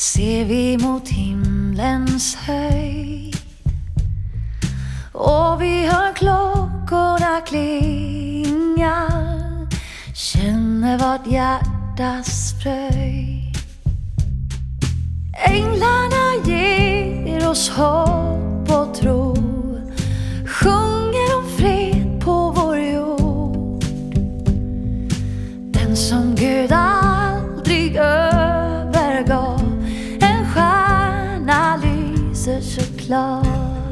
ser vi mot himlens höjd, och vi hör klockorna klinga, känner vårt hjärtas fröjd. Änglarna ger oss hopp och tro, sjunger om fred på vår jord. Den som Gud aldrig övergav, en stjärna lyser så klar.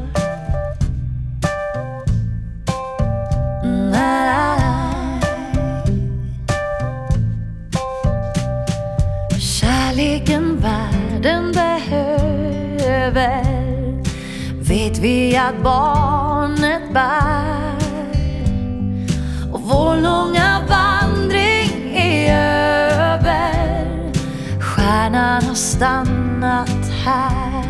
Kärleken världen behöver, vet vi att barnet bär. Och vår långa vandring är över, stjärnan har stannat här.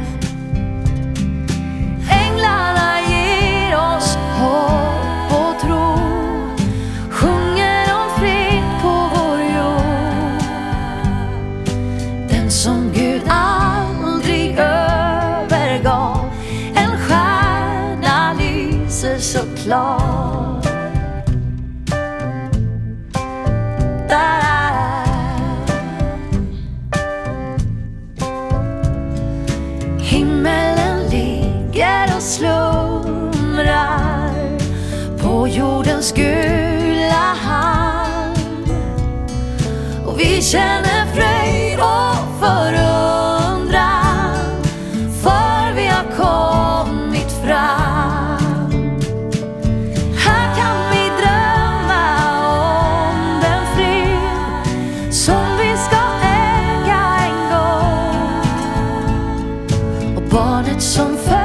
Änglarna ger oss hopp och tro, sjunger om fred på vår jord. Den som Gud aldrig övergav, en stjärna lyser så klar. Himmelen ligger och slumrar på jordens gula hand, och vi känner fröjd och förundran, för vi har kommit fram. Här kan vi drömma om den frid som vi ska äga en gång, och barnet som föds